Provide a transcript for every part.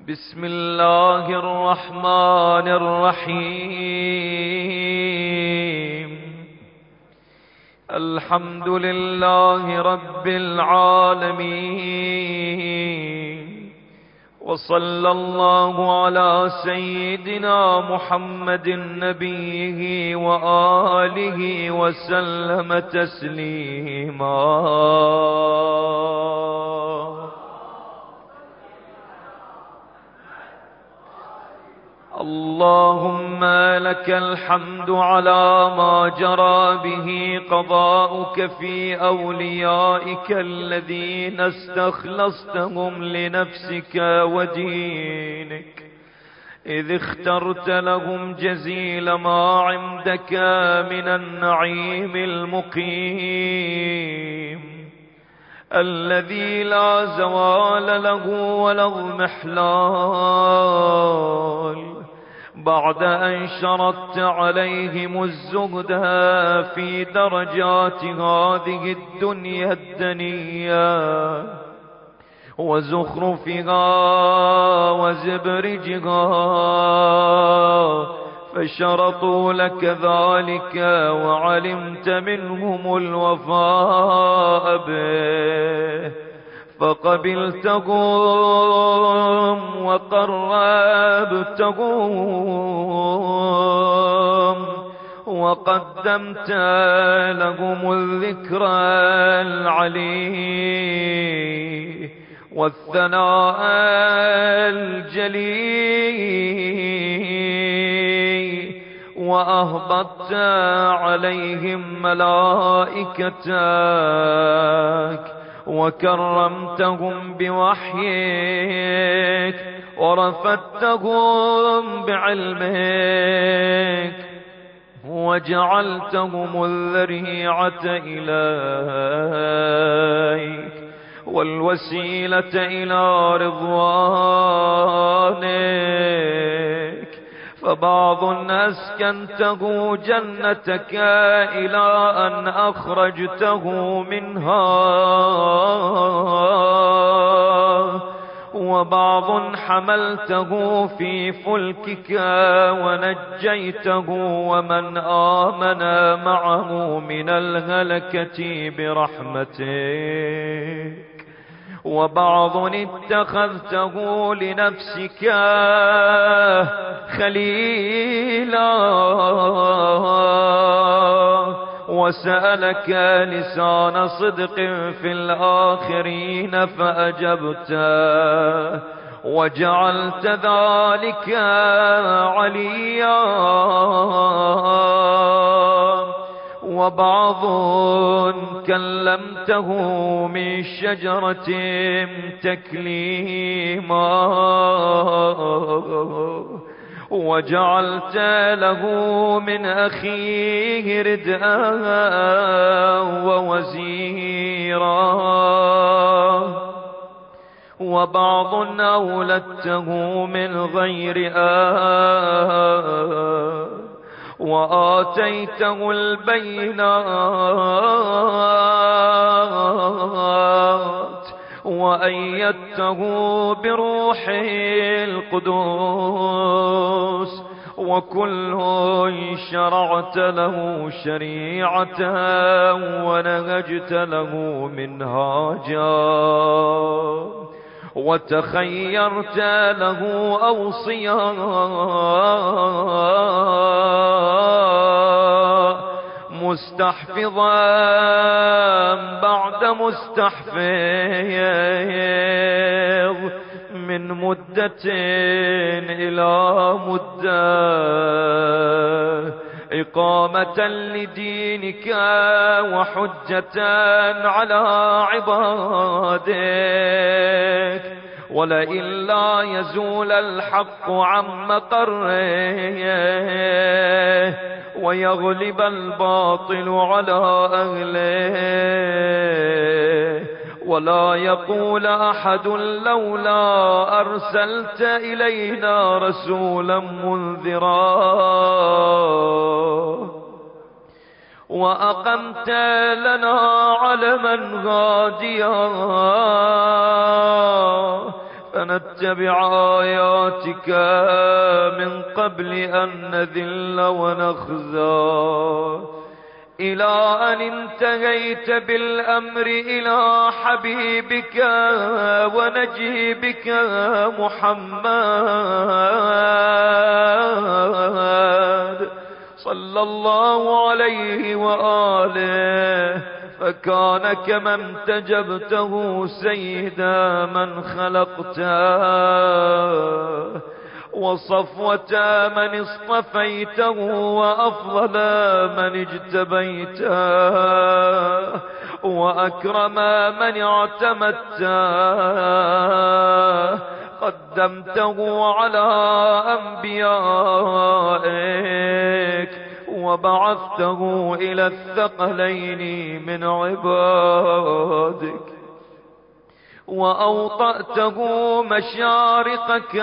بسم الله الرحمن الرحيم. الحمد لله رب العالمين، وصلى الله على سيدنا محمد نبيه وآله وسلم تسليما. اللهم لك الحمد على ما جرى به قضاؤك في أوليائك الذين استخلصتهم لنفسك ودينك، إذ اخترت لهم جزيل ما عندك من النعيم المقيم الذي لا زوال له ولا اضمحلال، بعد أن شرطت عليهم الزهد في درجات هذه الدنيا الدنية وزخرفها وزبرجها، فشرطوا لك ذلك وعلمت منهم الوفاء به، فقبلتهم وقربتهم وقدمت لهم الذكرى العلي والثناء الجلي، وأهبطت عليهم ملائكتك وكرمتهم بوحيك ورفدتهم بعلمك وجعلتهم الذريعة إليك والوسيلة إلى رضوانك، فبعض أسكنته جنتك إلى أن أخرجته منها، وبعض حملته في فلكك ونجيته ومن آمن معه من الهلكة برحمتك، وبعض اتخذته لنفسك خليلا وسألك لسان صدق في الآخرين فأجبته وجعلت ذلك عليا، وبعض كلمته من شجرة تكليما وجعلت له من أخيه ردءا ووزيرا، وبعض أولدته من غير وآتيته البينات وأيدته بروح القدوس، وكل شرعت له شريعة ونهجت له منهاجا، وتخيرت له أوصيا مستحفظا بعد مستحفظ من مدة إلى مدة، إقامة لدينك وحجة على عبادك، ولئن لا يزول الحق عن مقره ويغلب الباطل على أهله، ولا يقول أحد لولا أرسلت إلينا رسولا منذرا وأقمت لنا علما هاديا، فنتبع آياتك من قبل أن نذل ونخزى، إلى أن انتهيت بالأمر إلى حبيبك ونجيبك محمد صلى الله عليه وآله، فكان كما انتجبته سيدا من خلقته وصفوة من اصطفيته وأفضل من اجتبيته وأكرم من اعتمدته، قدمته على أنبيائك وبعثته إلى الثقلين من عبادك، وأوطأته مشارقك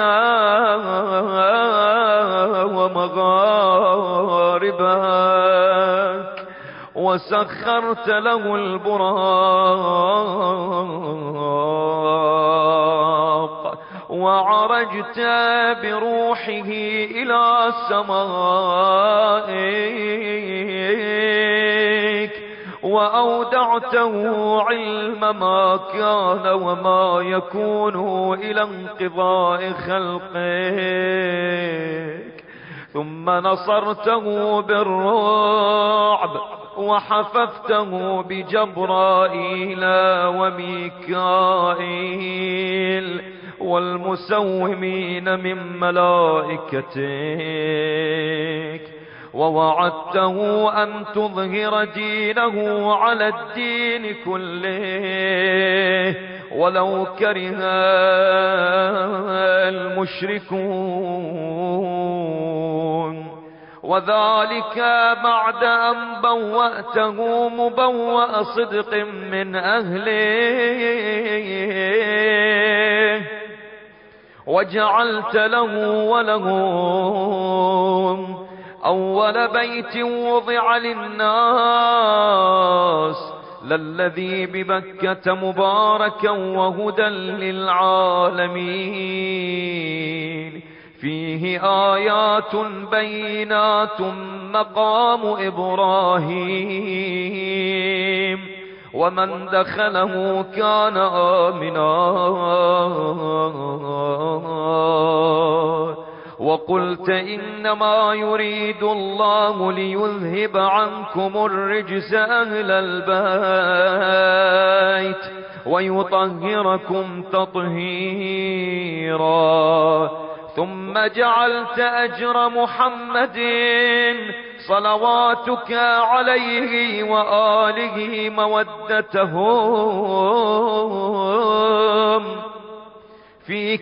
ومغاربك، وسخرت له البراق، وعرجت بروحه إلى سمائك، وأودعته علم ما كان وما يكون إلى انقضاء خلقك، ثم نصرته بالرعب وحففته بجبرائيل وميكائيل والمسومين من ملائكتك، ووعدته أن تظهر دينه على الدين كله ولو كره المشركون، وذلك بعد أن بوأته مبوأ صدق من أهله، وجعلت له ولهم أول بيت وضع للناس للذي ببكة مباركا وهدى للعالمين، فيه آيات بينات مقام إبراهيم، ومن دخله كان آمنا، وقلت إنما يريد الله ليذهب عنكم الرجس أهل البيت ويطهركم تطهيرا، ثم جعلت أجر محمد صلواتك عليه وآله مودتهم في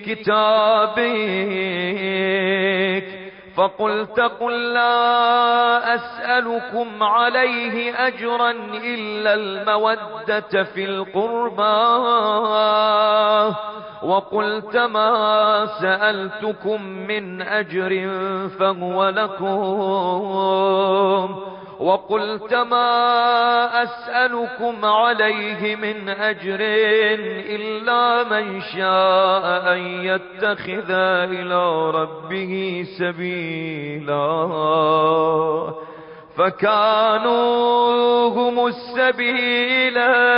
كتابك، فقلت قل لا أسألكم عليه أجرا إلا المودة في القربى، وقلت ما سألتكم من أجر فهو لكم، وقلت ما أسألكم عليه من أجر إلا من شاء أن يتخذ إلى ربه سبيلا، فكانوا هم السبيل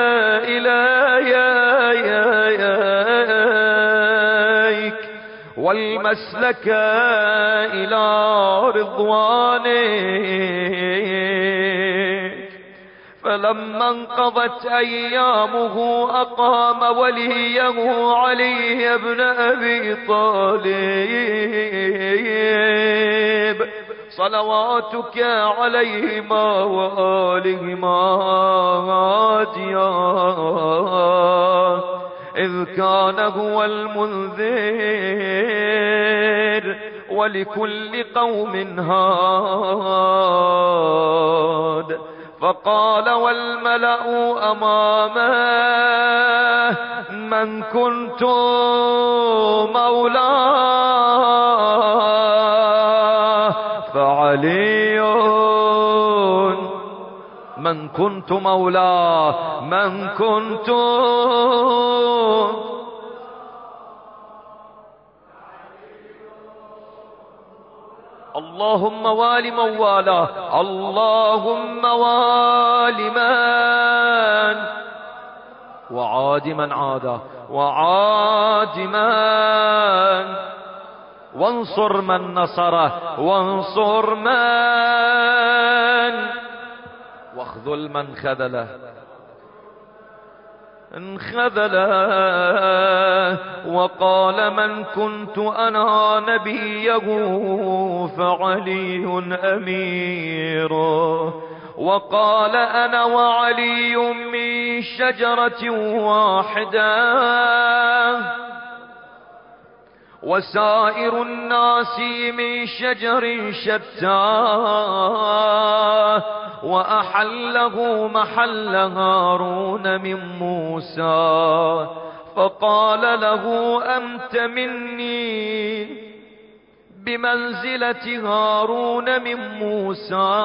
إليك والمسلك إلى رضوانك، فلما انقضت أيامه أقام وليه علي بن أبي طالب صلواتك عليهما وآلهما هاديا، إذ كان هو المنذر ولكل قوم هاد، فقال والملأ أمامه من كنت مولاه فعلي، من كنت مولاه من كنت اللهم وال من والاه، اللهم وال من وعاد من عاده، وعاد من وانصر من نصره، وانصر من واخذل من خذله انخذله. وقال من كنت أنا نبيه فعلي أميره، وقال أنا وعلي من شجرة واحدة وسائر الناس من شجر شتى، وأحله محل هارون من موسى. فقال له أنت مني بمنزلة هارون من موسى،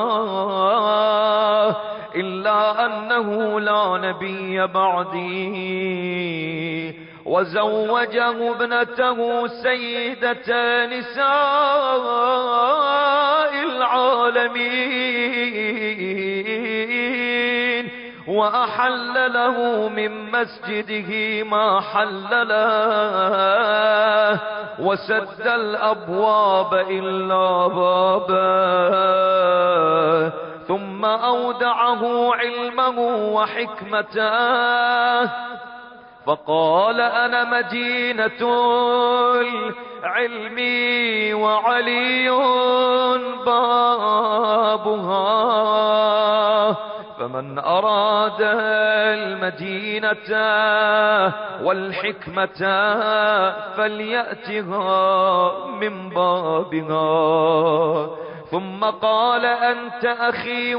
إلا أنه لا نبي بعدي. وزوجه ابنته سيدة نساء العالمين، وأحل له من مسجده ما حل له، وسد الأبواب إلا بابا. ثم أودعه علمه وحكمته، فقال أنا مدينة العلم وعلي بابها، فمن أراد المدينة والحكمة فليأتها من بابها. ثم قال أنت أخي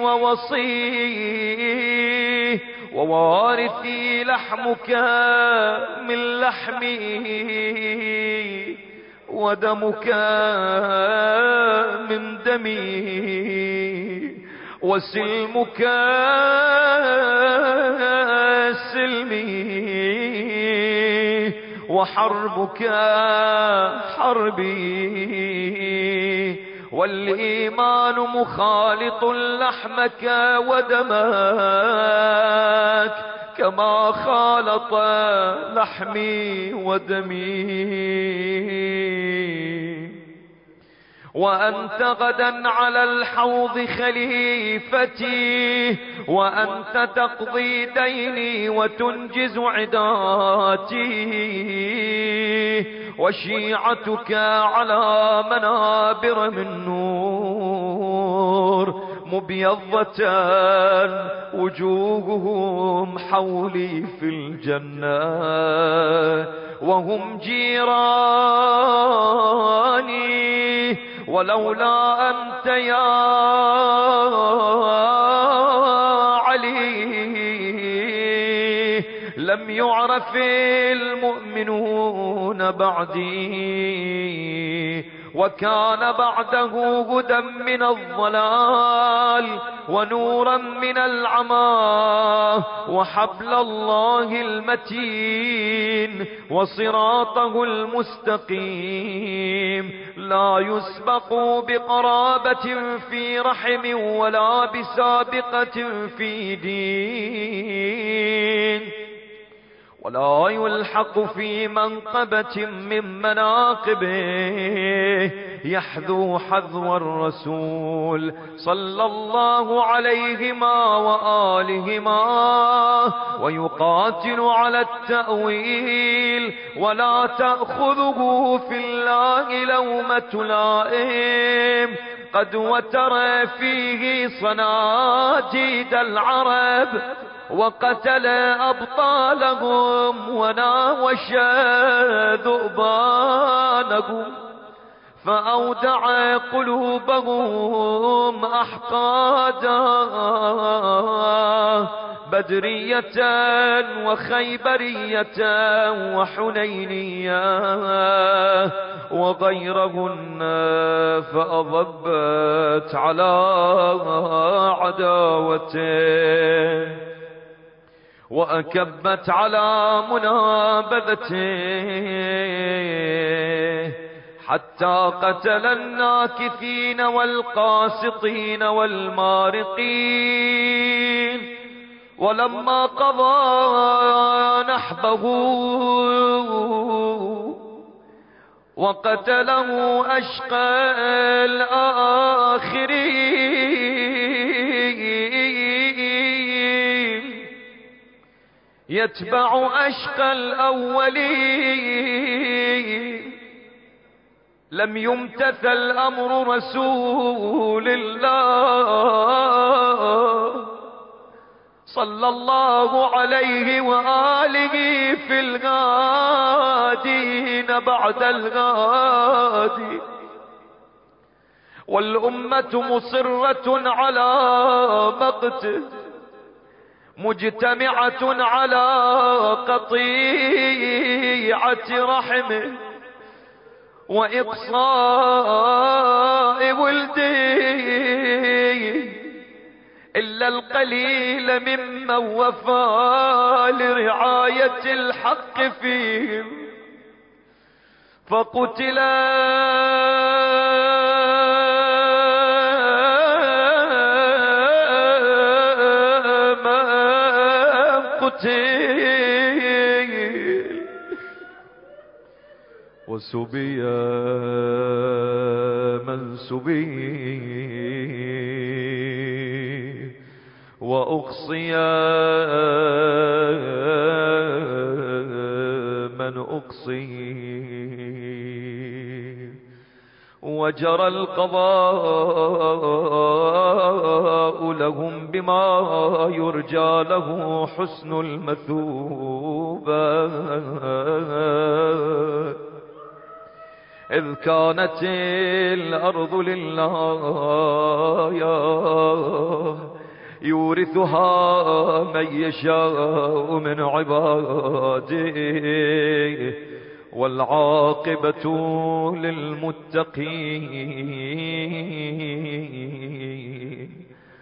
ووصي ووارثي، لحمك من لحمي ودمك من دمي، وسلمك سلمي وحربك حربي، والإيمان مخالط لحمك ودمك كما خالط لحمي ودمي. وأنت غدا على الحوض خليفتي، وأنت تقضي ديني وتنجز عداتي، وشيعتك على منابر من نور مبيضة وجوههم حولي في الجنة، وهم جيراني، ولولا أنت يا علي لم يعرف المؤمنون بعدي. وكان بعده هدى من الضلال ونورا من العمى، وحبل الله المتين وصراطه المستقيم، لا يسبق بقرابة في رحم ولا بسابقة في دين، ولا يلحق في منقبة من مناقبه، يحذو حذو الرسول صلى الله عليهما وآلهما، ويقاتل على التأويل، ولا تأخذه في الله لومة لائم، قد وتر فيه صناديد العرب، وقتل أبطالهم وناوش ذؤبانهم، فأودع قلوبهم أحقادا، بدرية وخيبرية وحنينية وغيرهن، فأضبت على عداوته وأكبت على منابذته، حتى قتل الناكثين والقاسطين والمارقين. ولما قضى نحبه وقتله أشقى الآخرين يتبع أشقى الأولين. لم يمتثل أمر رسول الله صلى الله عليه وآله في الغادين بعد الغادي، والأمة مصرة على مقته مجتمعة على قطيعة رحمه وإقصاء ولده، إلا القليل ممن وفى لرعاية الحق فيهم فقتل من قتل وسبي من سبي وأقصي من أقصي، وجرى القضاء لهم بما يرجى له حسن المثوبة، إذ كانت الأرض لله يورثها من يشاء من عباده والعاقبة للمتقين.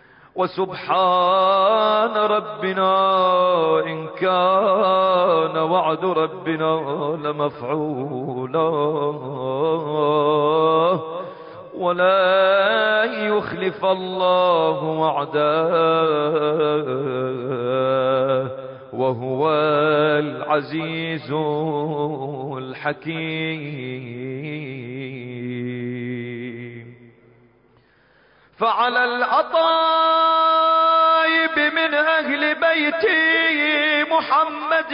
وسبحان ربنا إن كان وعد ربنا لمفعولا ولا يخلف الله وعده وهو العزيز الحكيم. فعلى الأطايب من أهل بيت محمد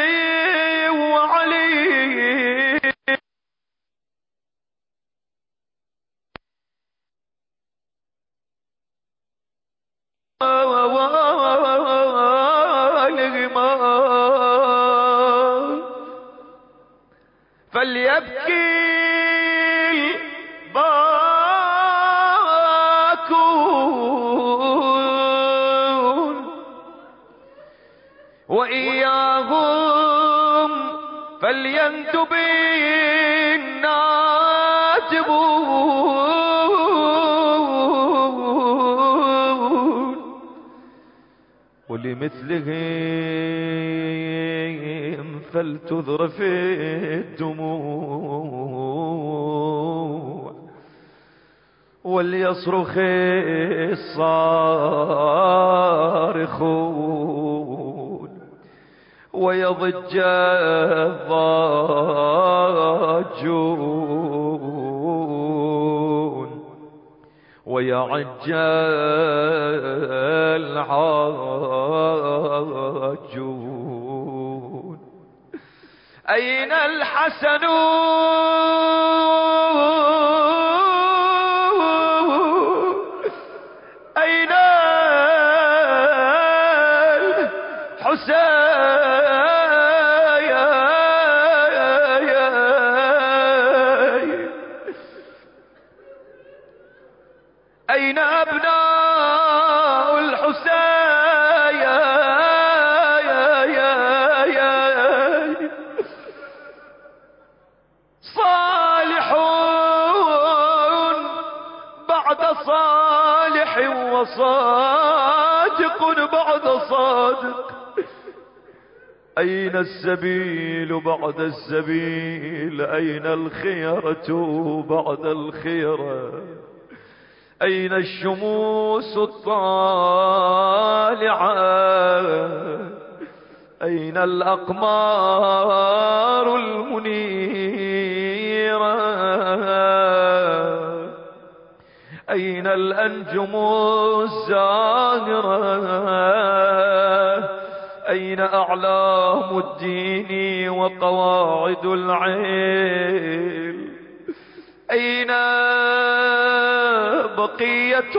وعلي فليبكي الباكون وإياهم فليندب النادبون، ولمثلهم فلتذرف الدموع وليصرخ الصارخون ويضج الضاجون ويعج العاجون. أين الحسن أين الحسين أين أبناء الحسين صالحون بعد صالح وصادق بعد صادق أين السبيل بعد السبيل؟ أين الخيرة بعد الخيرة؟ أين الشموس الطالعة؟ أين الأقمار المنيرة؟ أين الأنجم الزاهرة؟ أين أعلام الدين وقواعد العلم؟ أين بقية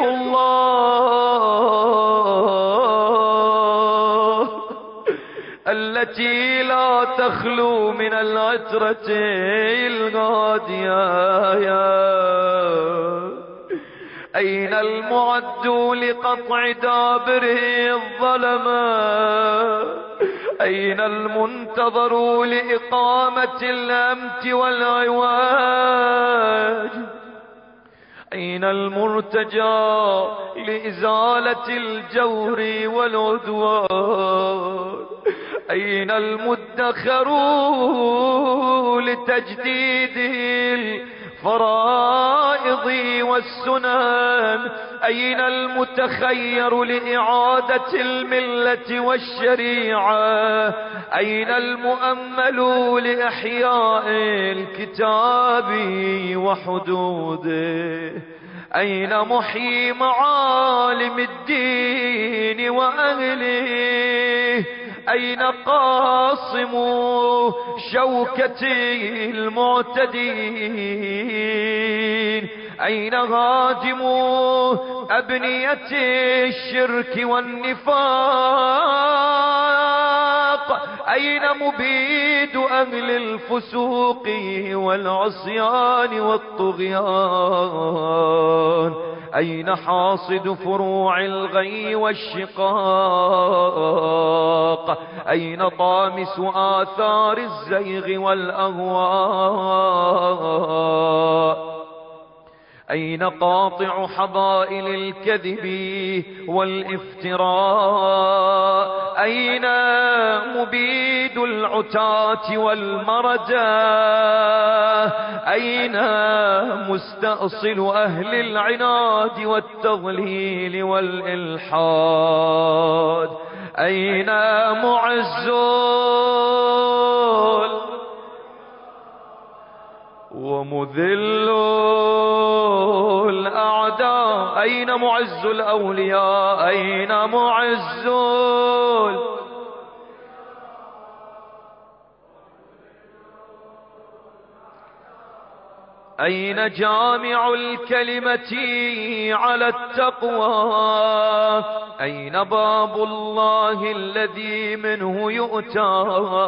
الله التي لا تخلو من العترة الغادية؟ أين المعد لقطع دابر الظلمة؟ أين المنتظر لإقامة الأمت والعواج؟ أين المرتجى لإزالة الجور والعدوان؟ أين المدخر لتجديد الفرائض والسنن؟ أين المتخير لإعادة الملة والشريعة؟ أين المؤمل لإحياء الكتاب وحدوده؟ أين محيي معالم الدين وأهله؟ أين قاصم شوكة المعتدين؟ أين هادم أبنية الشرك والنفاق؟ أين مبيد أهل الفسوق والعصيان والطغيان؟ أين حاصد فروع الغي والشقاق؟ أين طامس آثار الزيغ والأهواء؟ أين قاطع حضائل الكذب والافتراء؟ أين مبيد العتاة والمردى؟ أين مستأصل أهل العناد والتضليل والإلحاد؟ أين معز ومذل الأعداء؟ أين معز الأولياء؟ أين معز أين جامع الكلمة على التقوى؟ أين باب الله الذي منه يؤتى؟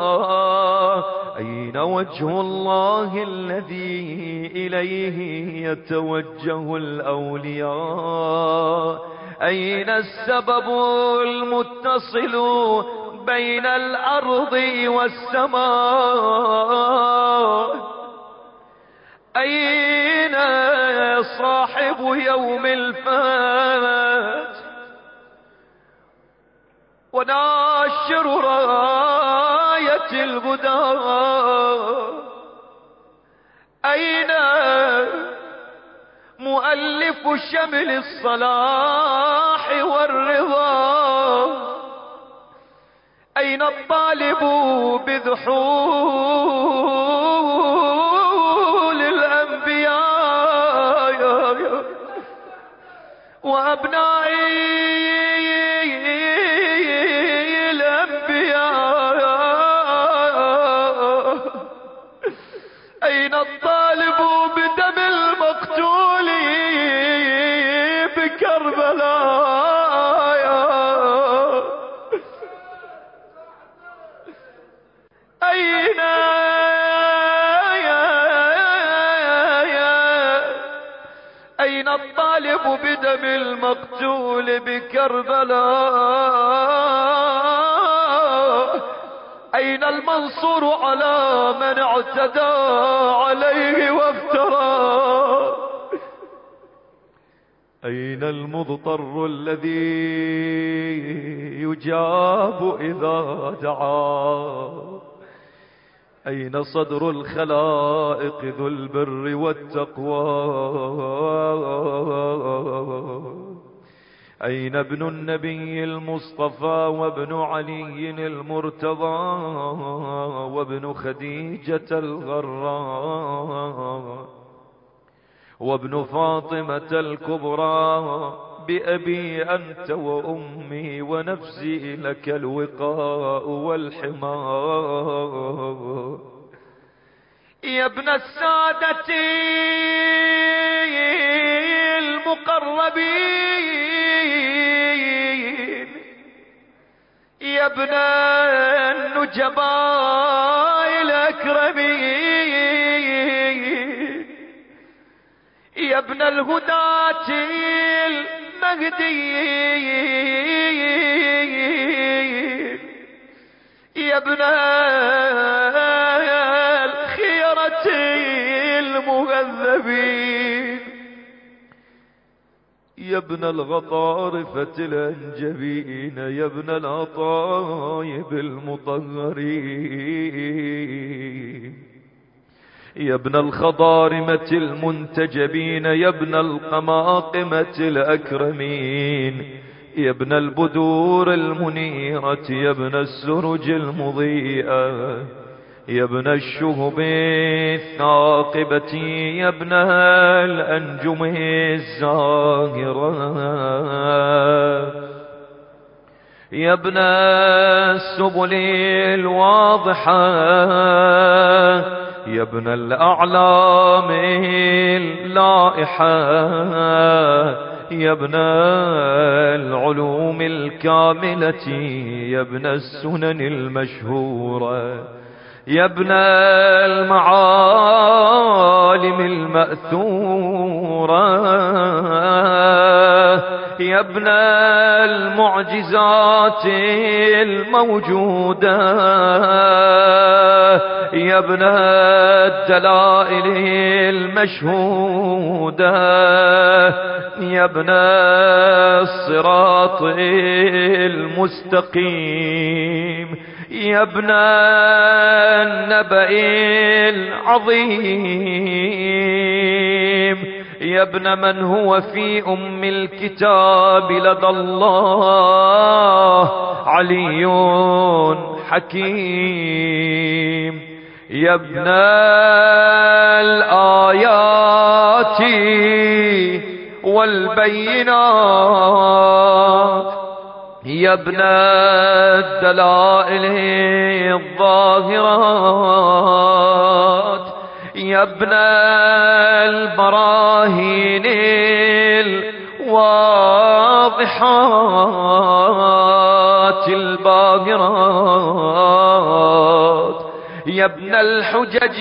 أين وجه الله الذي إليه يتوجه الأولياء؟ أين السبب المتصل بين الأرض والسماء؟ أين صاحب يوم الفات وناشر راية الهدى؟ أين مؤلف شمل الصلاح والرضا؟ أين الطالب بذحول الأنبياء وأبنائي الأنبياء؟ أين الطالب بدم المقتول بكربلاء؟ أين الطالب بدم المقتول بكربلاء؟ أين المنصور على من اعتدى عليه وافترى؟ أين المضطر الذي يجاب إذا دعا؟ أين صدر الخلائق ذو البر والتقوى؟ أين ابن النبي المصطفى وابن علي المرتضى وابن خديجة الغراء وابن فاطمة الكبرى؟ بأبي أنت وأمي ونفسي لك الوقاء والحماء. يا ابن السادة المقربين، يا ابن النجباء الأكرمين، يا ابن الهداة المهديين، يا ابن الخيرة المهذبين، يا ابن الغطارفة الأنجبين، يا ابن الأطايب المطهرين، يا ابن الخضارمة المنتجبين، يا ابن القماقمة الأكرمين، يا ابن البدور المنيرة، يا ابن السرج المضيئة، يا ابن الشهب الثاقبة، يا ابن الأنجم الزاهرة، يا ابن السبل الواضحة، يا ابن الأعلام اللائحة، يا ابن العلوم الكاملة، يا ابن السنن المشهورة، يا ابن المعالم المأثورة، يا ابن المعجزات الموجودة، يا ابن الدلائل المشهودة، يا ابن الصراط المستقيم، يا ابن النبأ العظيم، يا ابن من هو في أم الكتاب لدى الله علي حكيم، يا ابن الآيات والبينات، يا ابن الدلائل الظاهرات، يا ابن البراهين الواضحات الباهرات، يا ابن الحجج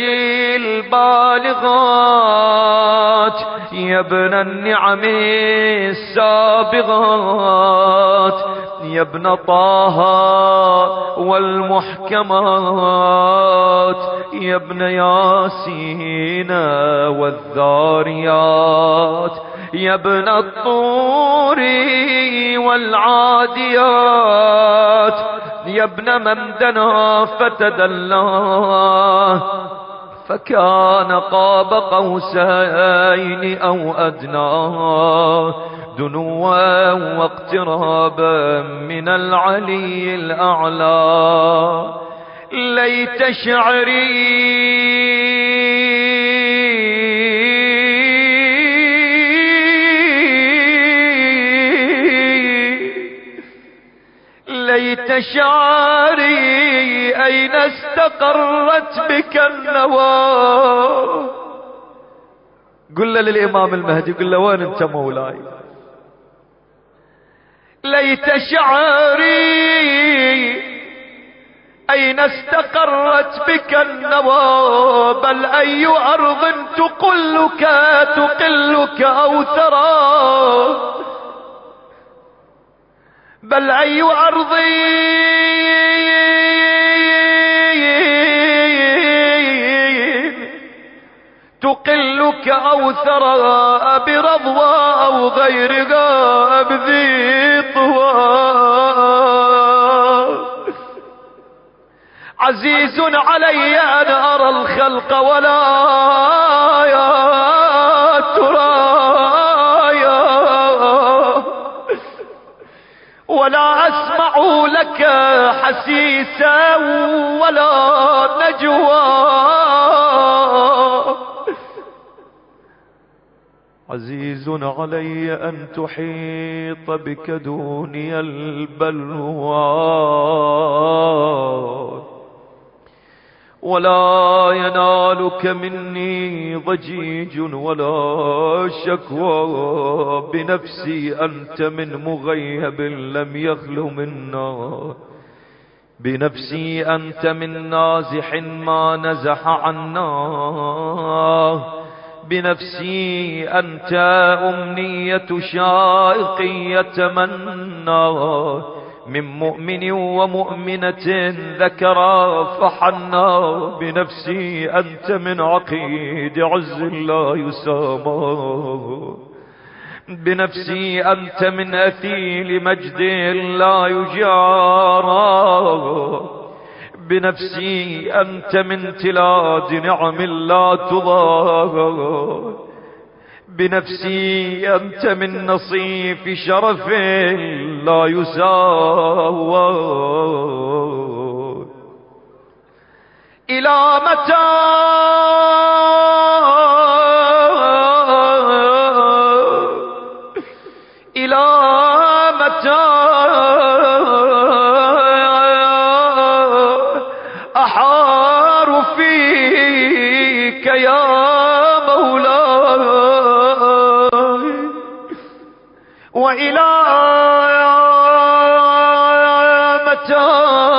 البالغات، يا ابن النعم السابغات، يا ابن طه والمحكمات، يا ابن ياسين والذاريات، يا ابن الطور والعاديات، يا ابن من دنا فتدلى فكان قاب قوسين أو أدنى، دنوا واقترابا من العلي الأعلى. ليت شعري أين استقرت بك النوى. قل له للإمام المهدي، قل له وين انت مولاي؟ ليت شعري أين استقرت بك النوى، بل أي أرض تقلك أو ثرى، بل أي أرض مقلك أو ثراء برضوى أو غيرها بذي طوى. عزيز علي أن أرى الخلق ولا ترايا، ولا أسمع لك حسيسا ولا نجوى. عزيز علي أن تحيط بك دوني البلوى، ولا ينالك مني ضجيج ولا شكوى. بنفسي أنت من مغيب لم يخل منا، بنفسي أنت من نازح ما نزح عنا. بنفسي أنت أمنية شائق يتمنى، من مؤمن ومؤمنة ذكرا فحنا. بنفسي أنت من عقيد عز لا يسامى، بنفسي أنت من أثيل مجد لا يجارى. بنفسي أنت من تلاد نعم لا تضاهى، بنفسي أنت من نصيف شرف لا يساوى. إلى متى إلى متى أحار فيك يا وإلى متى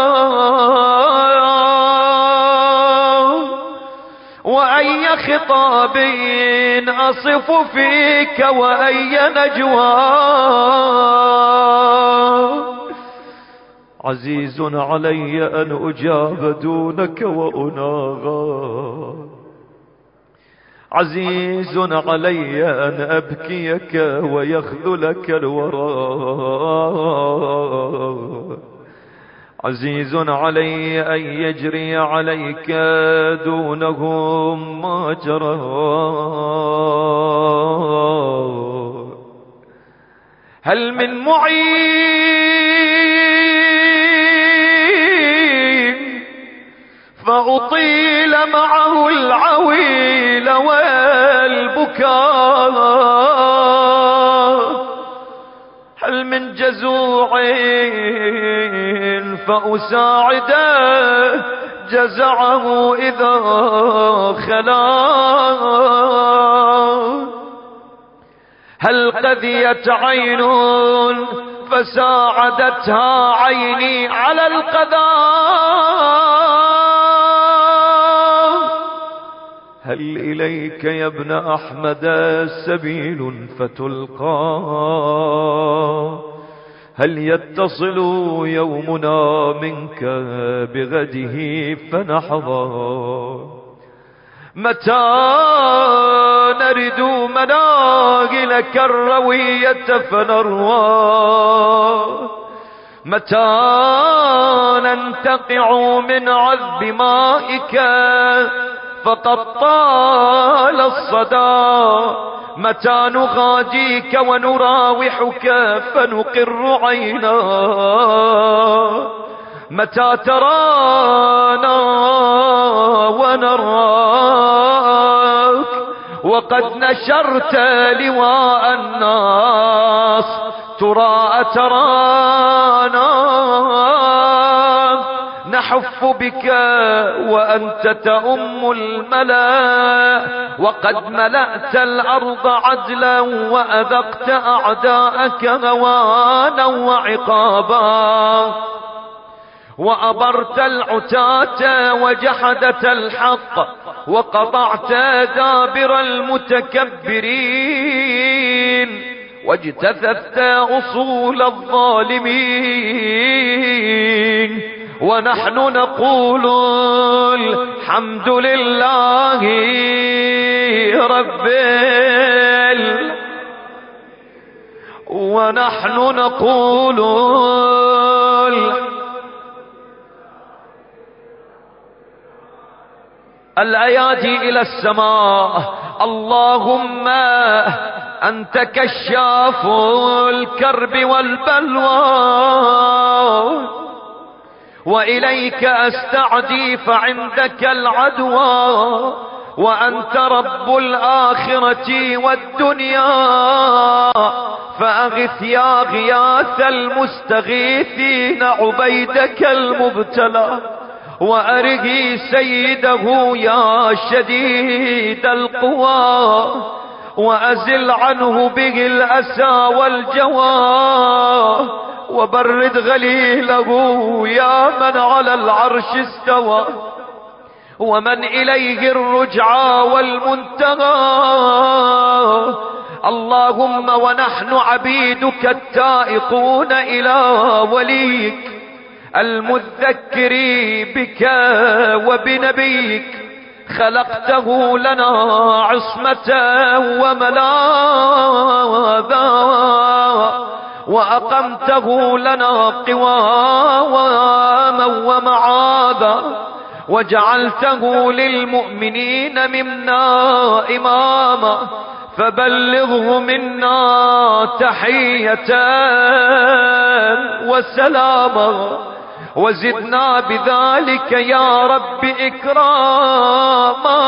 وأي خطاب أصف فيك وأي نجوى. عزيز علي أن أجاب دونك وأناغى، عزيز علي أن أبكيك ويخذلك الورى. عزيز علي أن يجري عليك دونهم ما جرى. هل من معين فأطيل معه العويل والبكاء؟ هل من جزوع فأساعده جزعه إذا خلا؟ هل قذيت عين فساعدتها عيني على القضاء؟ هل إليك يا ابن أحمد سبيل فتلقى؟ هل يتصل يومنا منك بغده فنحظى؟ متى نرد مناهلك الروية فنروى؟ متى ننتقع من عذب مائك فقد طال الصدى؟ متى نغاديك ونراوحك فنقر عينا؟ متى ترانا ونراك وقد نشرت لواء الناس ترى أترانا؟ نحف بك وأنت تؤم الملا، وقد ملأت الأرض عدلا وأذقت أعداءك هوانا وعقابا، وأبرت العتاة وجحدت الحق وقطعت دابر المتكبرين، واجتثثت أصول الظالمين ونحن نقول الحمد لله رب ونحن نقول الأيادي إلى السماء. اللهم أنت كشاف الكرب والبلوى، وإليك أستعدي فعندك العدوى، وأنت رب الآخرة والدنيا، فأغث يا غياث المستغيثين عبيدك المبتلى، وأرغي سيده يا شديد القوى، وأزل عنه به الأسى والجوى، وبرد غليله يا من على العرش استوى، ومن إليه الرجعى والمنتهى. اللهم ونحن عبيدك التائقون إلى وليك المذكر بك وبنبيك، خلقته لنا عصمة وملاذا، وأقمته لنا قواما ومعاذا، وجعلته للمؤمنين منا إماما، فبلغه منا تحية وسلاما، وزدنا بذلك يا رب إكراما،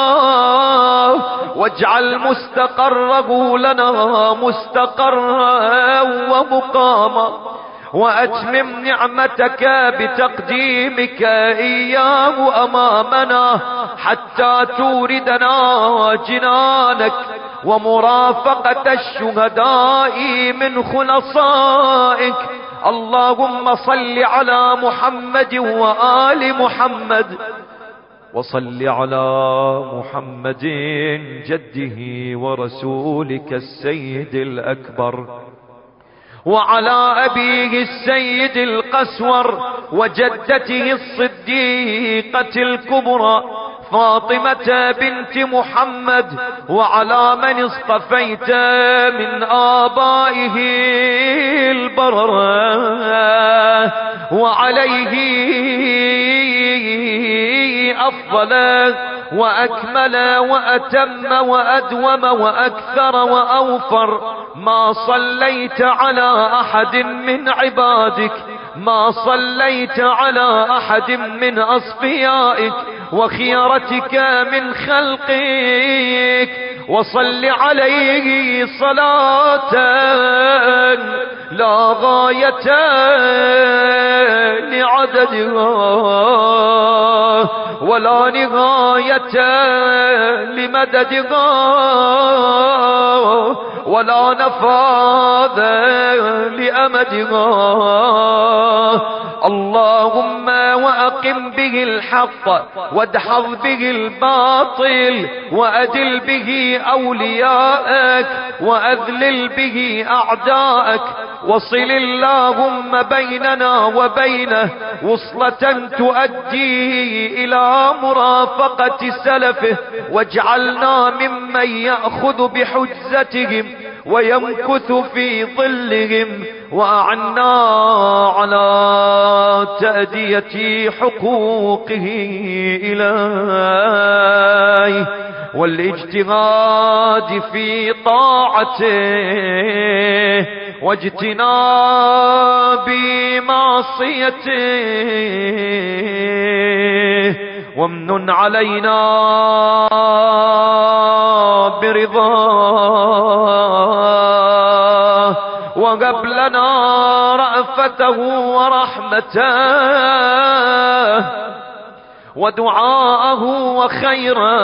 واجعل مستقره لنا مستقرا ومقاما، وأتمم نعمتك بتقديمك إياه أمامنا، حتى توردنا جنانك ومرافقة الشهداء من خلصائك. اللهم صل على محمد وآل محمد، وصل على محمد جده ورسولك السيد الأكبر، وعلى أبيه السيد القسور، وجدته الصديقة الكبرى فاطمة بنت محمد، وعلى من اصطفيت من آبائه البرر، وعليه أفضل وأكمل وأتم وأدوم وأكثر وأوفر ما صليت على أحد من عبادك، ما صليت على أحد من أصفيائك وخيرتك من خلقك، وصل عليه صلاة لا غاية لعددها ولا نهاية لمددها ولا نفاذ لأمدها. اللهم وأقم به الحق وادحض به الباطل، وأدل به أولياءك وأذلل به أعداءك، وصل اللهم بيننا وبينه وصلة تؤدي إلى مرافقة سلفه، واجعلنا ممن يأخذ بحجزتهم ويمكث في ظلهم، وأعنا على تأدية حقوقه إليه والاجتهاد في طاعته واجتناب معصيته، وامنن علينا برضاه، وهب لنا رأفته ورحمته ودعاءه وخيرا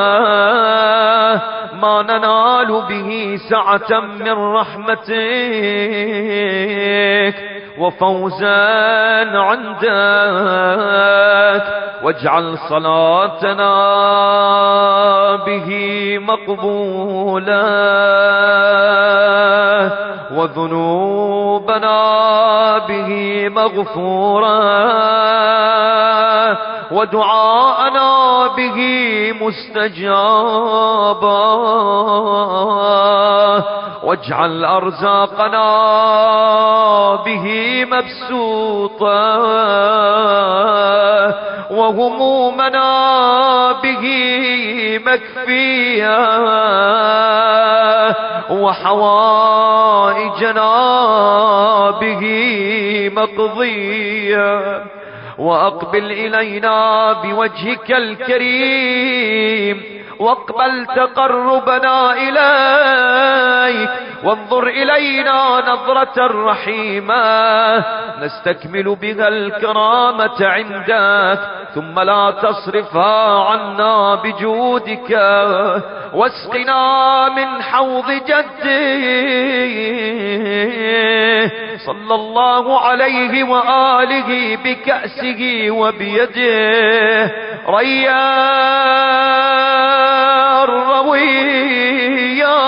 ما ننال به سعة من رحمتك وفوزا عندك، واجعل صلاتنا به مقبولة وذنوبنا ذنوبنا به مغفورا ودعاءنا به مستجابا واجعل أرزاقنا به مبسوطا وهمومنا به مكفيا وحوائجنا به مقضيا وأقبل إلينا بوجهك الكريم واقبل تقربنا إليك وانظر إلينا نظرة رحيمة نستكمل بها الكرامة عندك ثم لا تصرفها عنا بجودك واسقنا من حوض جدي صلى الله عليه وآله بكأسه وبيده ريان رويا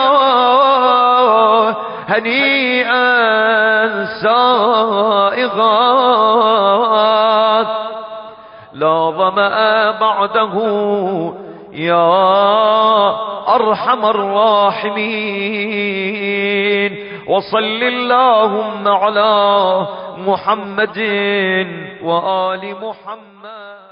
هنيئا سائغا لا ظمأ بعده يا أرحم الراحمين وصل اللهم على محمد وآل محمد.